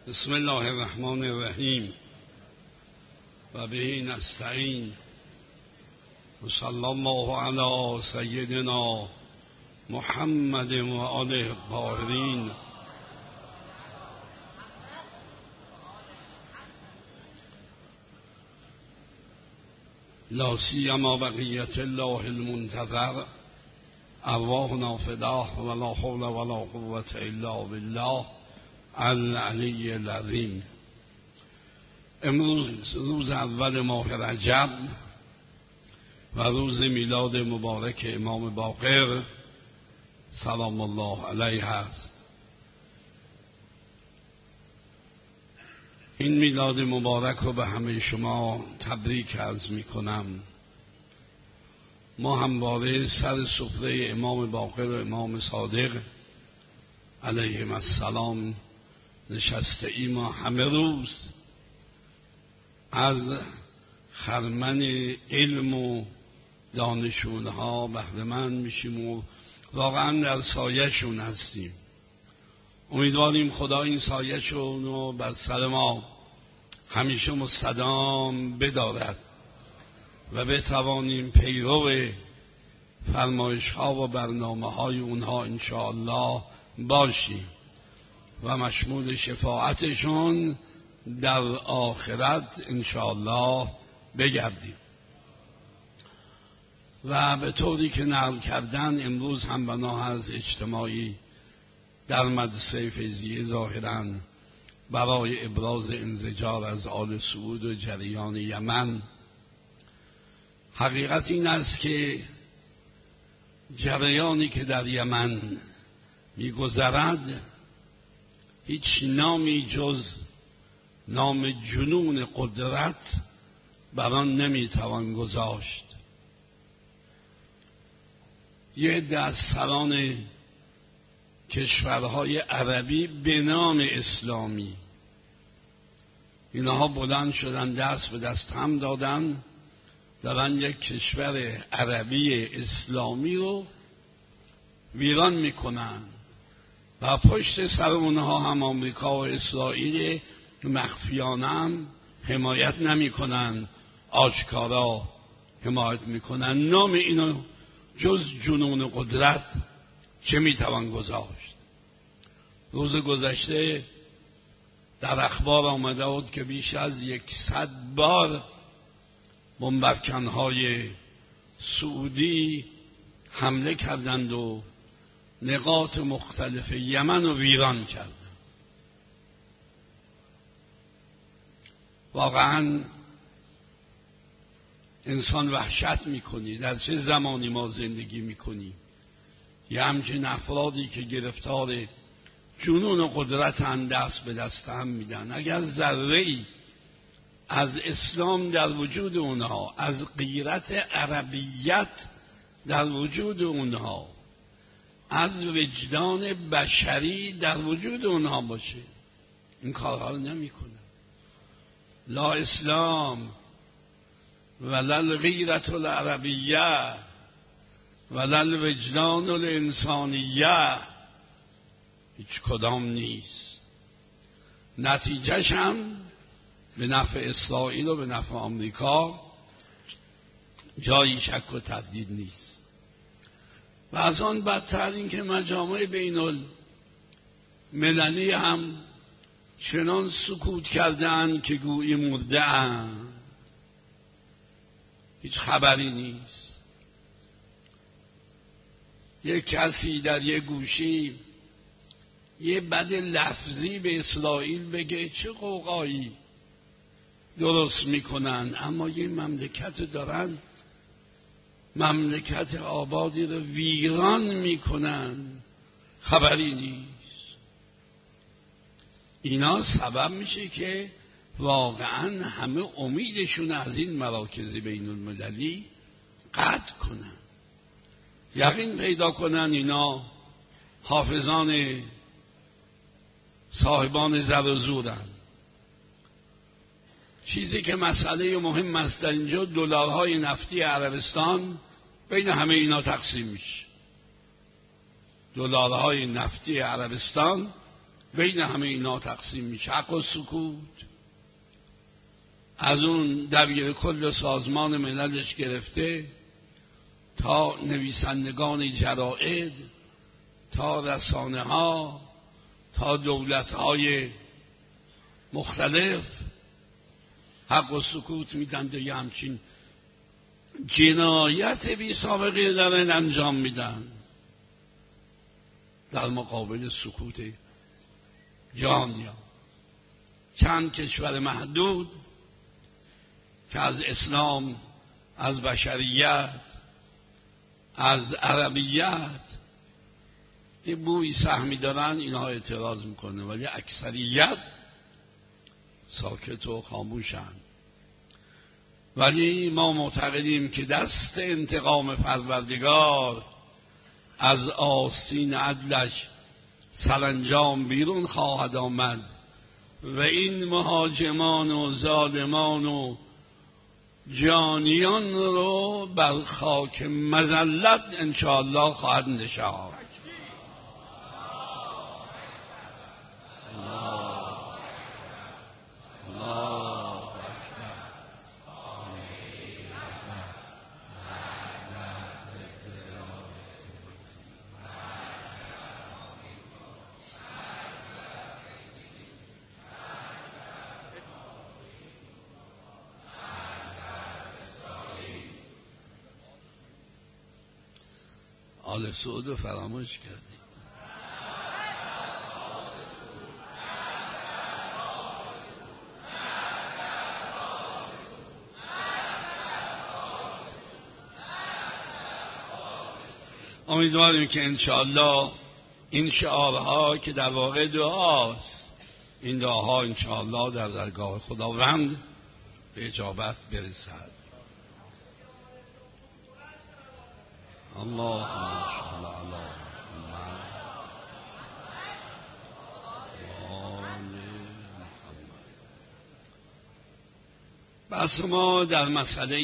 بسم الله الرحمن الرحیم و به نستعین و صلی الله علی سیدنا محمد و آله الطاهرین. لا سیما بقیت الله المنتظر ارواحنا فداه ولا حول ولا قوة الا بالله العلی العظیم. امروز روز اول ماه رجب و روز میلاد مبارک امام باقر سلام الله علیه است. این میلاد مبارک رو به همه شما تبریک عرض می کنم. ما همواره سر سفره امام باقر و امام صادق علیهم السلام نشسته ایم و همه روز از خرمن علم و دانشونها بهره‌مند میشیم و واقعا در سایه‌شون هستیم. امیدواریم خدا این سایه‌شون رو بر سر ما همیشه مستدام بدارد و بتوانیم پیرو فرمایش‌ها و برنامه‌های اونها انشاءالله باشیم و مشمول شفاعتشون در آخرت انشاءالله بگردیم. و به طوری که نقل کردن امروز هم بنا از اجتماعی در مدرسه فیضیه ظاهراً برای ابراز انزجار از آل سعود و جریان یمن. حقیقت این است که جریانی که در یمن می‌گذرد هیچ نامی جز نام جنون قدرت بر آن نمیتوان گذاشت. یه عده از سران کشورهای عربی به نام اسلامی اینها بلند شدن، دست به دست هم دادن، دارن یک کشور عربی اسلامی رو ویران میکنن و پشت سر اونها هم آمریکا و اسرائیل مخفیانه هم حمایت نمی کنن، آشکارا حمایت میکنن. نام اینو جز جنون قدرت چه میتوان گذاشت؟ روز گذشته در اخبار آمده بود که بیش از 100 بار بمبارکنهای سعودی حمله کردند و نقاط مختلف یمن رو ویران کردند. واقعا انسان وحشت میکنی در چه زمانی ما زندگی میکنیم. یه همچین افرادی که گرفتار جنون و قدرتن دست به دست هم میدن. اگر ذره‌ای از اسلام در وجود اونها، از غیرت عربیت در وجود اونها، از وجدان بشری در وجود اونها باشه، این کارها رو نمی کنن. لا اسلام ولا الغیرت العربیه ولا الوجدان الانسانیه، هیچ کدام نیست. نتیجهش هم به نفع اسرائیل و به نفع آمریکا جایی شک و تردید نیست. و از آن بدتر این که مجامع بین المللی هم چنان سکوت کردن که گویی مرده اند. هیچ خبری نیست. یک کسی در یک گوشی یه بد لفظی به اسرائیل بگه چه قوقایی درست میکنن، اما یه مملکت دارن، مملکت آبادی رو ویران میکنن، خبری نیست. اینا سبب میشه که واقعا همه امیدشون از این مراکز بین المللی قطع کنن، یقین پیدا کنن اینا حافظان صاحبان زر و زورن. چیزی که مسئله مهم است در اینجا، دلارهای نفتی عربستان بین همه اینا تقسیم میشه. دلارهای نفتی عربستان بین همه اینا تقسیم میشه. حق و سکوت از اون دبیر کل سازمان مللش گرفته تا نویسندگان جراید، تا رسانه ها، تا دولت های مختلف حق و سکوت میدن و یه همچین جنایت بی سابقه دارن انجام میدن در مقابل سکوت جهانیان. چند کشور محدود که از اسلام، از بشریت، از عربیت یه بوی سهمی دارن، اینها اعتراض میکنه، ولی اکثریت ساکت و خاموشن. ولی ما معتقدیم که دست انتقام پروردگار از آستین عدلش سرانجام بیرون خواهد آمد و این مهاجمان و ظالمان و جانیان رو بر خاک مذلت انشاءالله خواهد نشاند. آل سعود رو فراموش کردید. امیدواریم که انشاءالله این شعارها که در واقع دعاست، این دعاها انشاءالله در درگاه خداوند به اجابت برسد. اللهم صل علی محمد و آل محمد. بس ما در مسئله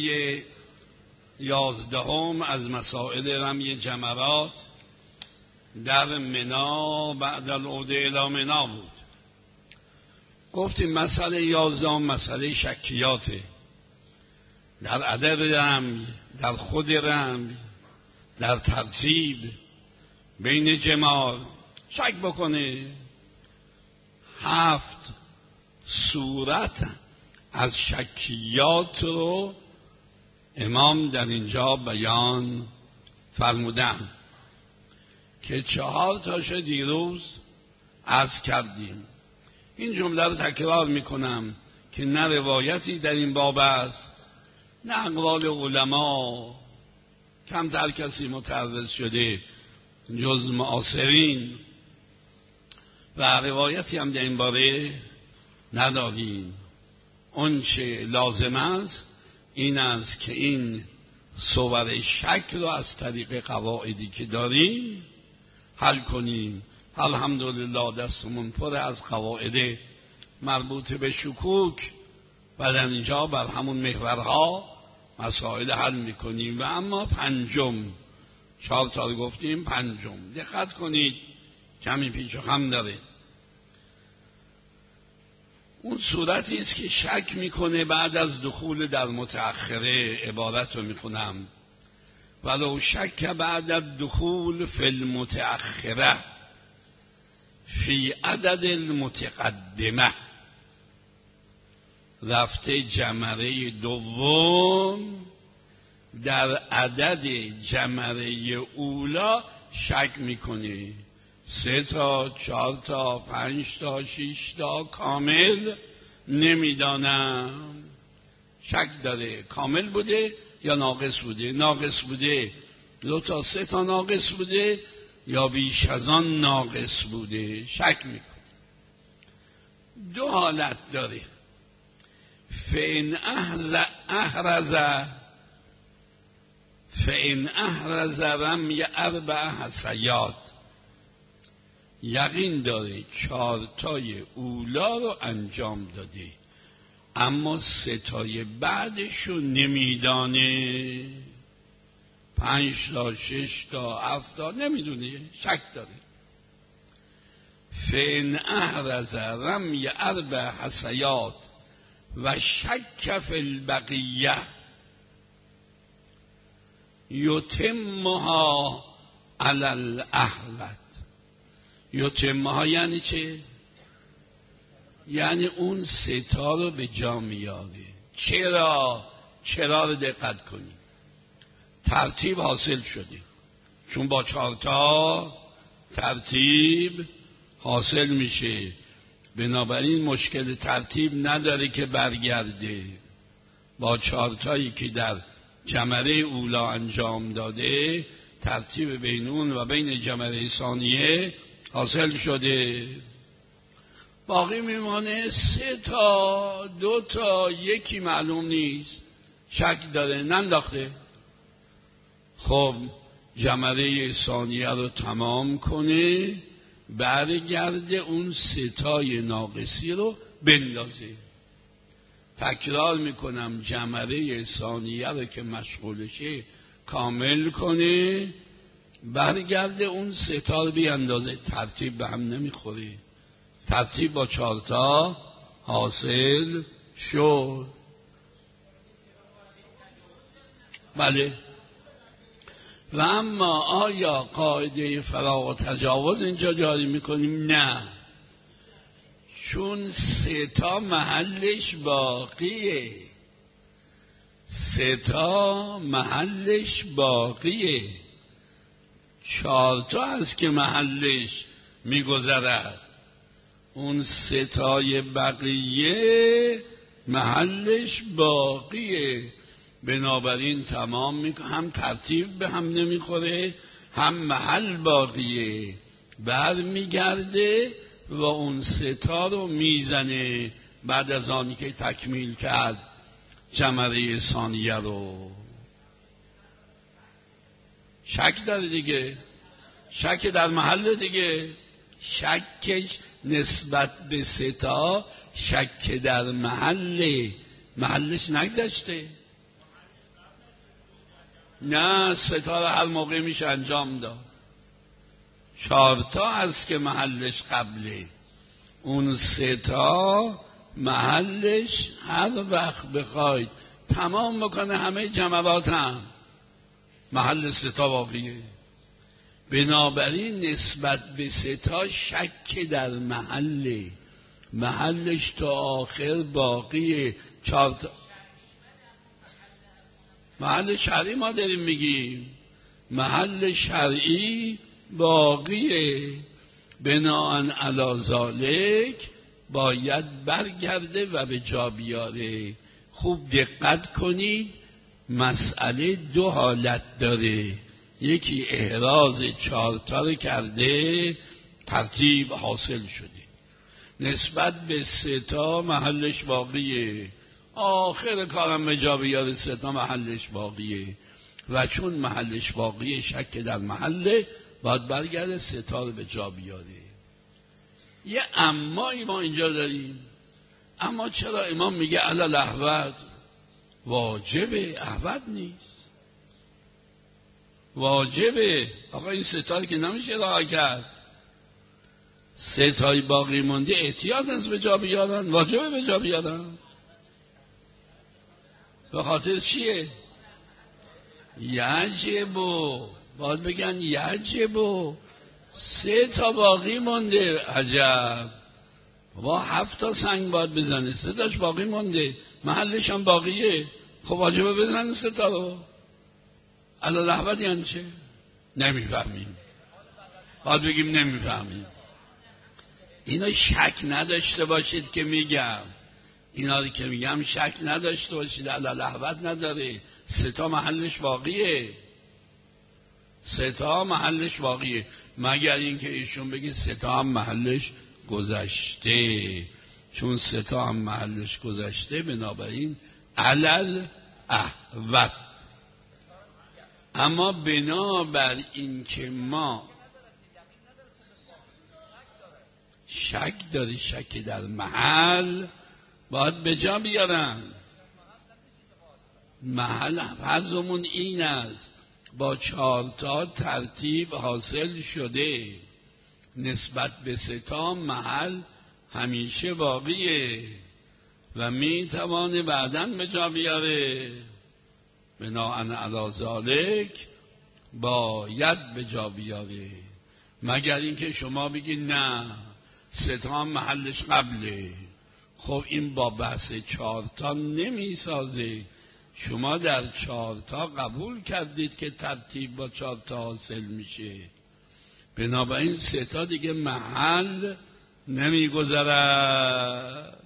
11 از مسائل رمی جمرات در منا بعد العوده الی منا بود. گفتیم مسئله 11 مسئله شکیاته، در عدد رمی، در خود رمی، در ترتیب بین جمار شک بکنه. 7 صورت از شکیات رو امام در اینجا بیان فرمودن که 4 تاشو دیروز عرض کردیم. این جمله رو تکرار میکنم که نه روایتی در این باب است، نه اقوال علما، کمتر کسی متعرض شده جز معاصرین و روایتی هم در این باره نداریم. اون چه لازم است این است که این صور شک رو از طریق قواعدی که داریم حل کنیم. الحمدلله دستمون پر از قواعد مربوط به شکوک و در اینجا بر همون محورها مسائل حل میکنیم. و اما 5، 4 تا رو گفتیم، 5 دقت کنید، کمی پیچ و خم داره. اون صورتی است که شک میکنه بعد از دخول در متأخره. عبارت رو میخونم: ولو شک بعد الدخول فی المتأخره فی عدد المتقدمه. رفته جمره دوم در عدد جمره اولا شک میکنه. 3 تا، 4 تا، 5 تا، 6 تا کامل نمیدانم. شک داره کامل بوده یا ناقص بوده. ناقص بوده 2 تا 3 تا ناقص بوده یا بیش از آن ناقص بوده. شک میکنه. 2 حالت داره: فإن احرز رمی 4 حصیات. یقین داره 4 تای اولا رو انجام داده اما 3 تای بعدشو نمیدانه. 5 تا، 6 تا، 7 تا نمیدونه، شک داره. فإن احرز رمی 4 حصیات و شک فی البقیه یتمها علی الاحوط. یتمها یعنی چه؟ یعنی اون 3 رو به جا میاره. چرا رو دقت کنید. ترتیب حاصل شده، چون با 4 ترتیب حاصل میشه، بنابراین مشکل ترتیب نداره که برگرده. با 4 که در جمره اولا انجام داده، ترتیب بین اون و بین جمره ثانیه حاصل شده. باقی میمانه 3 2 یکی معلوم نیست، شک داره ننداخته. خب جمره ثانیه رو تمام کنه، برگرده اون 3 ناقصی رو بندازه. تکرار میکنم، جمره ثانیه رو که مشغولشه کامل کنه، برگرده اون 3 رو بیاندازه. ترتیب به هم نمیخوره، ترتیب با 4 حاصل شد. بله. و اما آیا قاعده فراغ و تجاوز اینجا جاری میکنیم؟ نه، چون 3 محلش باقیه. 3 محلش باقیه، 4 هست که محلش میگذرد. اون 3 بقیه محلش باقیه، بنابراین تمام میکنه. هم ترتیب به هم نمیخوره، هم محل باقیه. برمیگرده و اون 3 رو میزنه بعد از آنی که تکمیل کرد جمره ثانیه رو. شک داره دیگه، شک در محل دیگه. شکش نسبت به 3 شک در محلش نگذشته. نه، 3 رو هر موقع میشه انجام داد. 4 هست که محلش قبله، اون 3 محلش هر وقت بخواید تمام بکنه همه جمرات هم محل 3 باقیه. بنابراین نسبت به 3 شک در محلش تا آخر باقیه. 4 محل شرعی ما داریم میگیم، محل شرعی باقیه. بناءً علی ذالک باید برگرده و به جا بیاره. خوب دقت کنید، مسئله 2 حالت داره. یکی احراز 4 رو کرده، ترتیب حاصل شده، نسبت به 3 محلش باقیه. آخر کارم به جا بیاره، 3 محلش باقیه و چون محلش باقیه شک در محله، باید برگرده 3 رو به جا بیاره. یه امایی ما اینجا داریم. اما چرا امام میگه علی الاحوط؟ واجبه، احوط نیست. واجبه. آقا این 3 که نمیشه رها کرد. 3 باقی مونده احتیاط از به جا بیارن، واجبه به جا بیارن. به خاطر چیه؟ یجبو، باید بگن یجبو. 3 باقی مونده. عجب، با 7 سنگ باید بزنه، 3 باقی مونده، محلش هم باقیه. خب واجبه بزنه 3 رو. علی الاحوط یعنی چه؟ نمیفهمیم. باید بگیم نمیفهمیم. اینا شک نداشته باشید که میگم، اینا رو که میگم شک نداشته باشید. علی الاحوط نداره. 3 محلش باقیه. 3 محلش باقیه، مگر اینکه ایشون بگه 3 هم محلش گذشته. چون 3 هم محلش گذشته، بنابراین علل احوط. اما بنابر این که ما شک داری، شک در محل باید به جا بیارن. محل فرضمون این است، با 4 ترتیب حاصل شده، نسبت به ستا محل همیشه باقیه و میتوانه بعداً به جا بیاره. بناءً علی ذالک باید به جا بیاره، مگر اینکه شما بگید نه ستا محلش قبله. خب این با بحث چهارتا نمیسازه. شما در چهارتا قبول کردید که ترتیب با چهارتا حاصل میشه، بنابراین ستا دیگه محل نمیگذرد.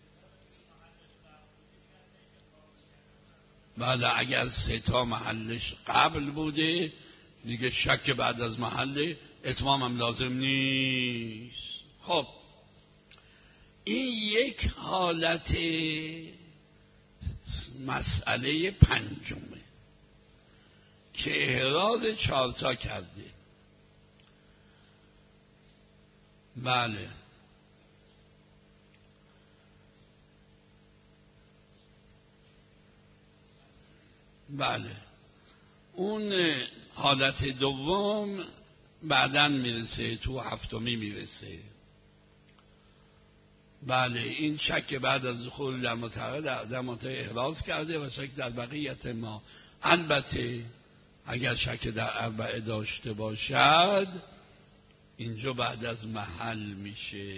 بعد اگر ستا محلش قبل بوده دیگه شک بعد از محل اتمام هم لازم نیست. خب این یک حالت مسئله پنجمه که احراز چهارتا کرده. بله بله، اون حالت دوم بعداً میرسه، تو هفتمی میرسه. بله این شک بعد از دخول در متعرض احراز کرده و شک در بقیت ما. البته اگر شک در اربعه داشته باشد اینجا بعد از محل میشه،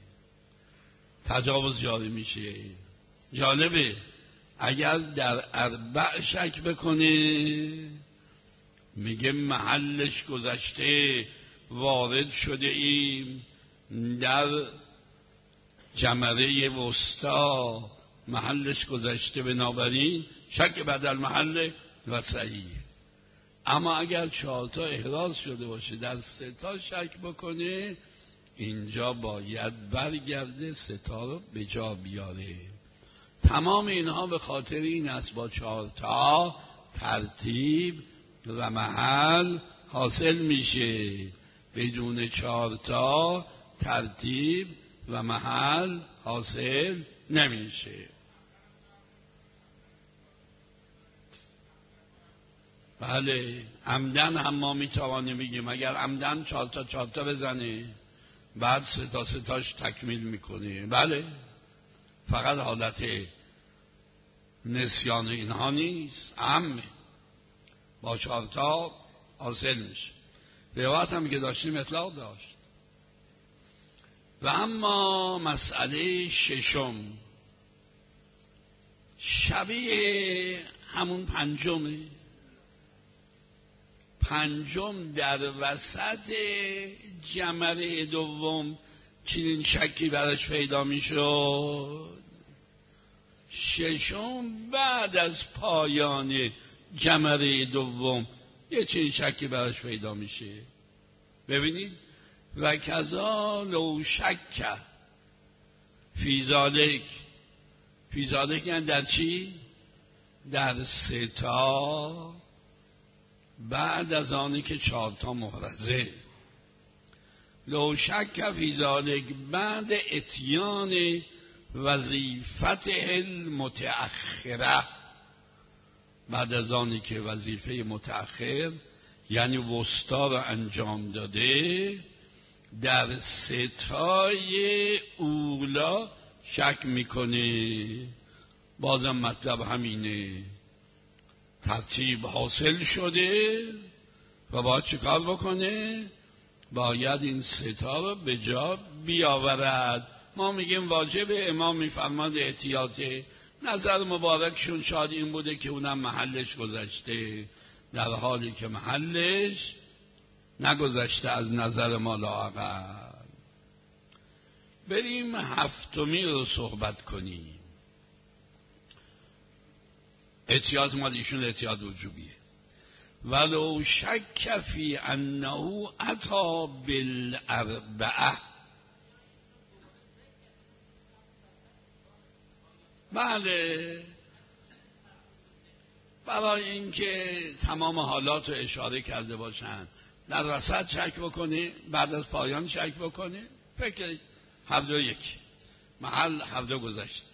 تجاوز جاری میشه. جالبه اگر در اربع شک بکنه میگه محلش گذشته، وارد شده ایم در جمره وسطا، محلش گذشته، بنابراین شک بعد المحل و صحیح. اما اگر چهارتا احراز شده باشه در ستا شک بکنه اینجا باید برگرده ستا رو به جا بیاره. تمام اینها به خاطر این است با چهارتا ترتیب و محل حاصل میشه، بدون چهارتا ترتیب و محل حاصل نمیشه. بله عمدن هم ما میتوانیم بگیم اگر عمدن چهارتا بزنه بعد ستاش تکمیل میکنه. بله فقط حالت نسیان اینها نیست، عمه با چهارتا حاصل میشه. روایت هم که داشتیم اطلاق داشت. و اما مسئله ششم شبیه همون پنجمه. پنجم در وسط جمره دوم چنین شکی برش پیدا میشد، ششم بعد از پایان جمره دوم یه چنین شکی برش پیدا میشه. ببینید و کذا لو شک فی ذالک یعنی در چی؟ در ستا بعد از آنی که چهارتا محرزه. لو شک فی ذالک بعد اتیان وظیفت المتأخره، بعد از آنی که وظیفه متأخر یعنی وسطا رو انجام داده، در ستای اولا شک میکنه. بازم مطلب همینه، ترتیب حاصل شده و باید چه کار بکنه؟ باید این ستا رو به جا بیاورد. ما میگیم واجب، امام میفرماد احتیاطه. نظر مبارکشون شاید این بوده که اونم محلش گذشته، در حالی که محلش نگذشته از نظر ما لااقل. بریم هفتمی رو صحبت کنیم. احتیاط مال ایشون احتیاط وجوبیه. ولو شک فی انه اتی بالاربعه. بله برای اینکه تمام حالات رو اشاره کرده باشن، در وسط شک بکنه، بعد از پایان شک بکنه، فکر هر دو یک محل هر دو گذشته.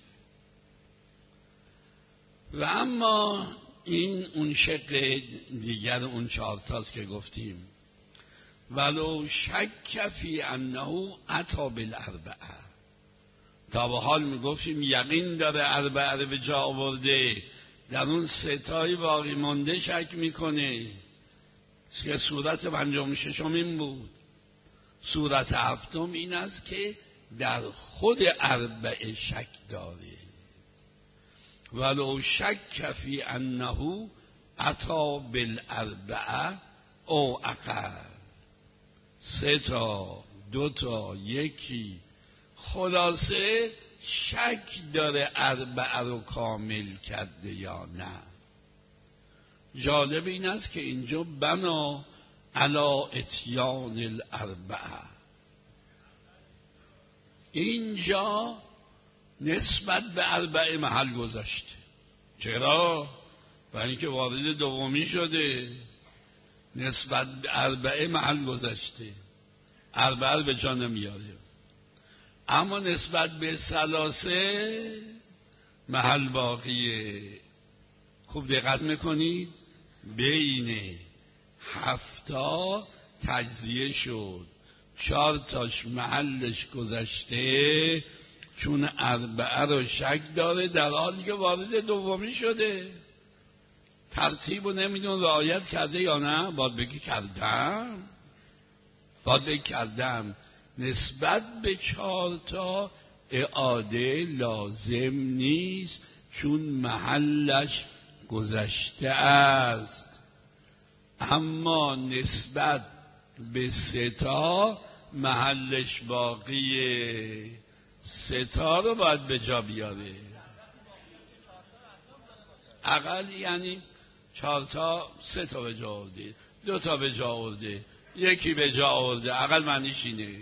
و اما این اون شق دیگر اون چهارتاست که گفتیم. ولو شک فی انه اتی بالاربعه. تا به حال میگفتیم یقین داره اربعه به جا آورده، در اون ستای باقی مانده شک میکنه که صورت پنجم ششم این بود. صورت هفتم این است که در خود اربعه شک داره. ولو شک فی انه اتی بالاربعه او اقل، 3 تا 2 تا 1، خلاصه شک داره اربعه رو کامل کرده یا نه. جالب این است که اینجا بنا علی اتیان الاربعه، اینجا نسبت به اربعه محل گذاشته. چرا؟ برای اینکه وارد دومی شده، نسبت به اربعه محل گذاشته، اربعه به جا نمیاره. اما نسبت به ثلاثه محل باقیه. خوب دقت میکنید، بین 7 تجزیه شد، 4 تاش محلش گذشته، چون اربعه رو شک داره در حالی که وارد دومی شده. ترتیب رو نمیدون رعایت کرده یا نه؟ باید بگی کردم، باید بگی کردم. نسبت به 4 تا اعاده لازم نیست، چون محلش گذشته است. اما نسبت به 3 تا محلش باقیه، 3 تا رو باید به جا بیاره. اقل یعنی 4 تا 3 تا به جا آورده، 2 تا به جا آورده، 1 به جا آورده، اقل معنیش اینه.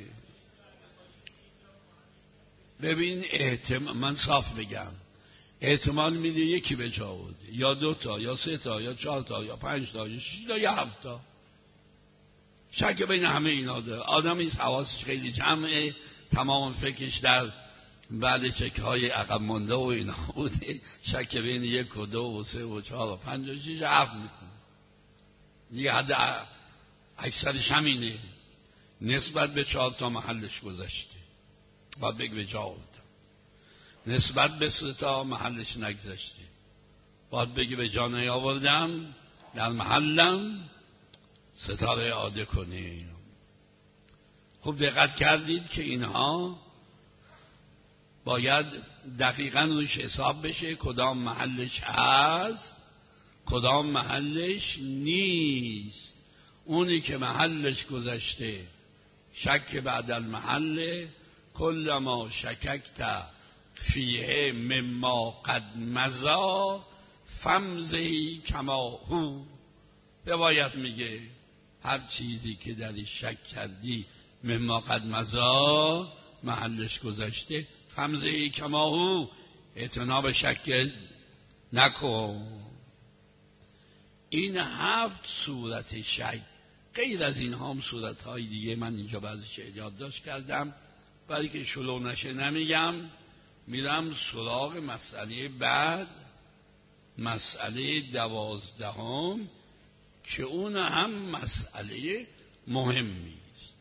ببین من صاف بگم، احتمال میده 1 به جا آورده، یا 2 تا یا 3 تا یا 4 تا یا 5 تا یا 6 تا یا 7 تا. شک بین همه اینا داره. آدمی حواسش خیلی جمعه، تمام فکرش در بعد چک های عقب مانده و اینا بوده، شک بین 1 و 2 و 3 و 4 و 5 و 6 7 میکنه دیگه. حد اکثرش همینه. نسبت به 4 تا محلش گذشته، باید بگه به جا آوردم. نسبت به 3 تا محلش نگذشته، باید بگه به جا نیاوردم، در محلم 3 تا رو اعاده کنی. خوب دقت کردید که اینها باید دقیقاً روش حساب بشه، کدام محلش هست کدام محلش نیست. اونی که محلش گذشته شک بعد المحل، کل ما شککت فیه مما قد مضی فمضی کما هو. روایت میگه هر چیزی که درش شک کردی مما قد مضی، محلش گذشته، فمضی کما هو، اعتنا شک نکن. این 7 صورت شک. غیر از این هم صورت های دیگه من اینجا بعضیش یادداشت کردم، برای که شلو نشه نمیگم. میرم سراغ مسئله بعد، مسئله 12 که اون هم مسئله مهمی است.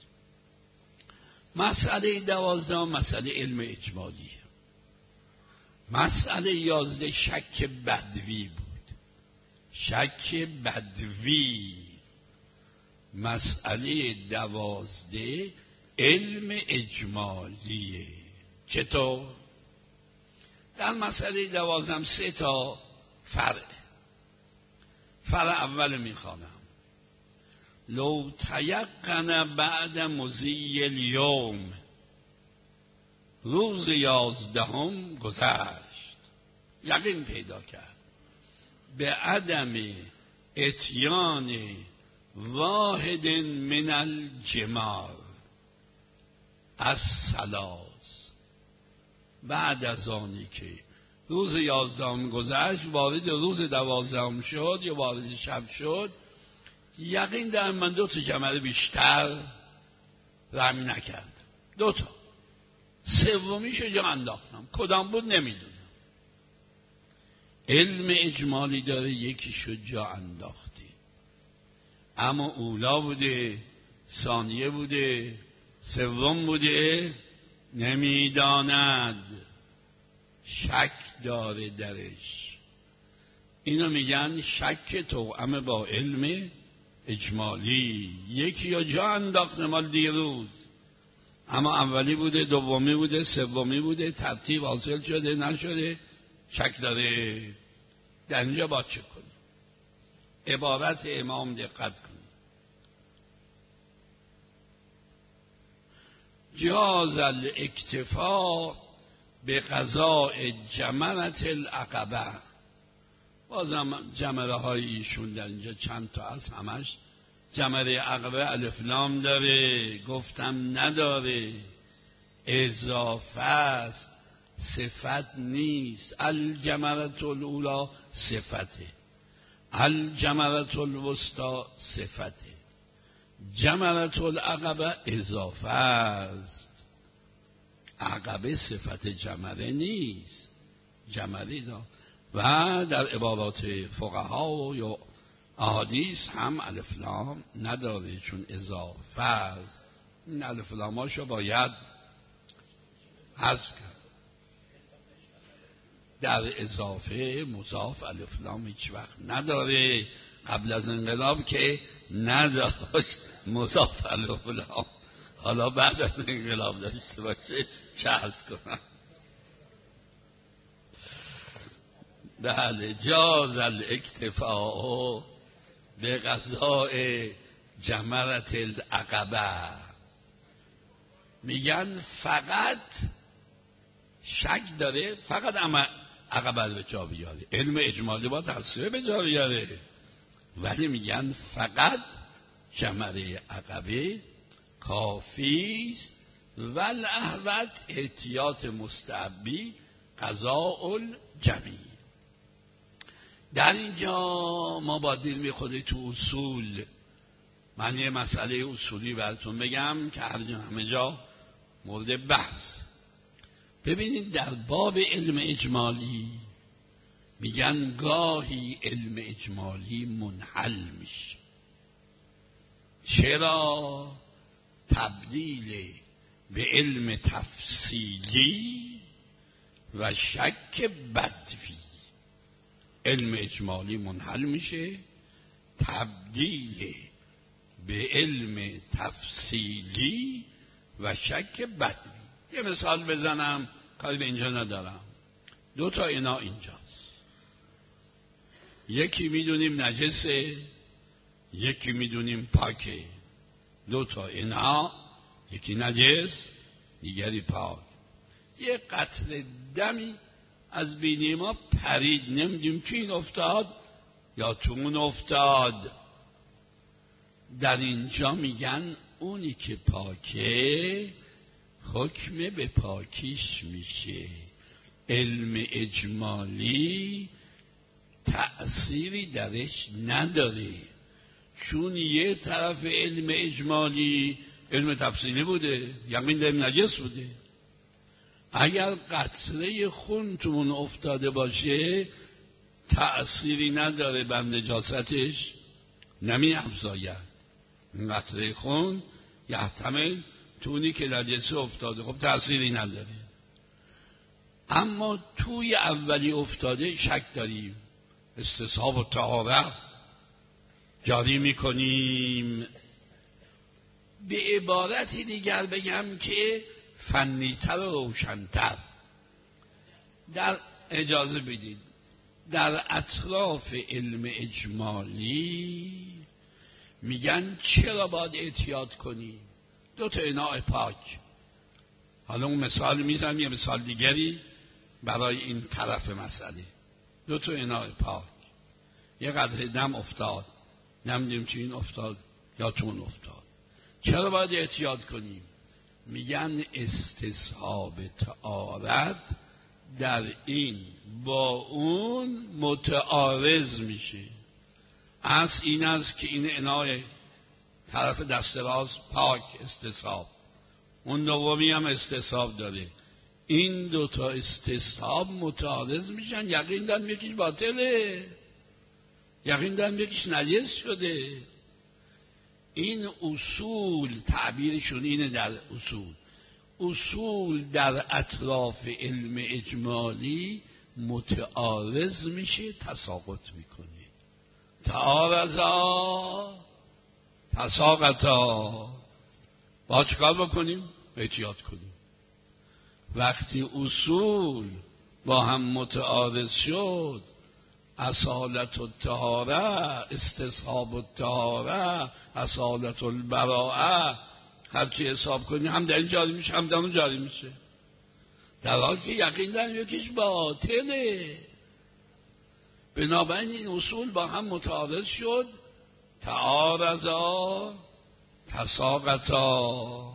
مسئله 12 مسئله علم اجمالی. مسئله 11 شک بدوی بود. شک بدوی. مسئله 12 علم اجمالیه. چطور؟ در مسئله 12 3 تا فرع. فرع اول میخوانم: لو تیقن بعد مضی الیوم، روز 11 گذشت، یقین پیدا کرد به عدم اتیان واحد من الجمار الثلاث، بعد از آنی که روز 11 گذشت، وارد روز 12 شد یا وارد شب شد، یقین دارم من 2 تا جمره بیشتر رمی نکردم. 2 تا، سومیشو جا انداختم، کدام بود نمیدونم. علم اجمالی داره، یکیشو جا انداختی، اما اولا بوده ثانیه بوده، سوم بوده، نمیداند، شک داره درش. اینو میگن شک توأم با علم اجمالی. یکی یا جا انداخت مال دیروز، اما اولی بوده، دومی بوده، سومی بوده، ترتیب حاصل شده نشده، شک داره. در اینجا باید چه کنی؟ عبارت امام دقت کنی. جاز الاکتفا به قضاء جمرة العقبه. بازم جمره های ایشون در اینجا چند تا از همش جمره عقبه الف لام داره، گفتم نداره، اضافه است، صفت نیست. الجمرة الاولی صفته، الجمرة الوسطی صفته، جمرة العقبه اضافه است. عقبه صفت جمره نیست، جمره دا. و در عبارات فقها و یا احادیث هم الف لام نداره، چون اضافه است. این الف لاماشو باید حذف کرد. در اضافه مضاف الف لام هیچ وقت نداره. قبل از انقلاب که نداشت مضاف الف لام، حالا بعد از انقلاب داشته باشه چه حذف کنم؟ بله، جاز الاکتفاء به قضاء جمرة العقبه. میگن فقط شک داره، فقط عقبه رو به جا بیاره. علم اجمالی با تصویه به جا بیاره، ولی میگن فقط جمره عقبه کافیست. والاحوط احتیاط مستحبی قضاء الجمیع. در اینجا ما با علم خود تو اصول، من یه مسئله اصولی براتون بگم که همه جا مورد بحث. ببینید در باب علم اجمالی میگن گاهی علم اجمالی منحل میشه. چرا؟ تبدیل به علم تفصیلی و شک بدوی. علم اجمالی منحل میشه، تبدیل به علم تفصیلی و شک بدوی. یه مثال بزنم، کاری به اینجا ندارم. 2 تا اینا اینجاست، یکی میدونیم نجسه، یکی میدونیم پاکه. 2 تا اینا، یکی نجس دیگری پاک. یه قطره دمی از بینی ما پرید، نمیدونیم تو این افتاد یا تو اون افتاد. در اینجا میگن اونی که پاکه حکم به پاکیش میشه. علم اجمالی تأثیری درش نداره، چون یه طرف علم اجمالی علم تفصیلی بوده، یقین داریم نجس بوده. اگر قطره خون تو اون افتاده باشه تأثیری نداره بر نجاستش، نمی افزاید. قطره خون یحتمل تونی که نجسه افتاده، خب تأثیری نداره. اما توی اولی افتاده شک داریم، استصحاب و طهارت جاری میکنیم. به عبارت دیگر بگم که فنیتر و روشنتر، در اجازه بدید در اطراف علم اجمالی میگن چرا باید احتیاط کنی؟ 2 تا اناء پاک. حالا اون مثال میزنم، یه مثال دیگری برای این طرف مسئله. 2 تا اناء پاک، یه قطره دم افتاد، نمیدونیم تو این افتاد یا تو اون افتاد، چرا باید احتیاط کنیم؟ میگن استصحاب طهارت در این با اون متعارض میشه. اصل این است که این اناء طرف دست راست پاک استصحاب، اون دومی هم استصحاب داره. این 2 تا استصحاب متعارض میشن، یقین دارن یکیش باطله، یقین دارن یکیش نجس شده. این اصول تعبیرشون اینه، در اصول در اطراف علم اجمالی متعارض میشه، تساقط میکنه. تعارضا تساقطا. با چکار بکنیم؟ احتیاط کنیم. وقتی اصول با هم متعارض شد، اصالت الطهاره، استصحاب الطهاره، اصالت البراءه، هرچی حساب کنی هم در این جاری میشه هم در اون جاری میشه، در حالی که یقین داریم یکیش باطله. بنابراین این اصول با هم متعارض شد، تعارضا تساقطا.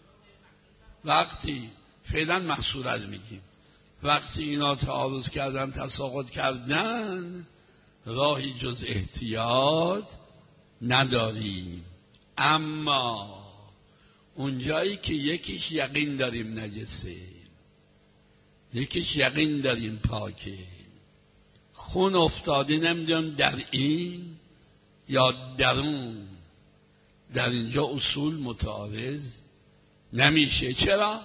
وقتی فعلا محصورت میگیم، وقتی اینا تعارض کردن تساقط کردن، راهی جز احتیاط نداریم. اما اونجایی که یکیش یقین داریم نجسه، یکیش یقین داریم پاکه، خون افتاده نمیدونم در این یا در اون، در اینجا اصول متعارض نمیشه. چرا؟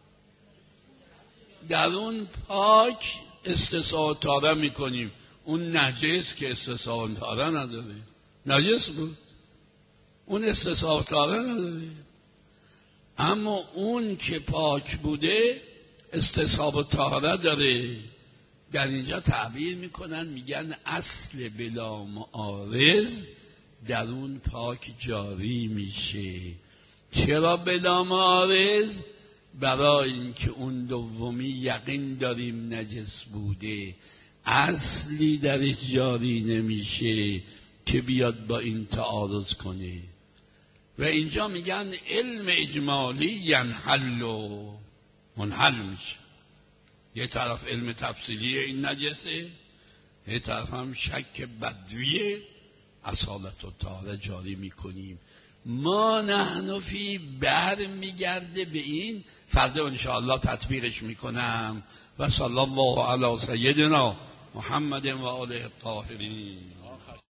در اون پاک استصحاب طهاره میکنیم، اون نجس که استصحاب طهاره نداره، نجس بود، اون استصحاب طهاره نداره. اما اون که پاک بوده استصحاب طهاره داره. در اینجا تعبیر میکنن، میگن اصل بلا معارض در اون پاک جاری میشه. چرا بلا معارض؟ برای اینکه اون دومی یقین داریم نجس بوده، اصلی درش جاری نمیشه که بیاد با این تعارض کنه. و اینجا میگن علم اجمالی ینحل و منحل میشه. یه طرف علم تفصیلی این نجسه، یه طرف هم شک بدویه، اصالت و طهاره جاری میکنیم. ما نحن فی بر میگرده به این. فردا انشاءالله تطبیقش میکنم. و صلی الله علی سیدنا محمد و آله الطاهرین.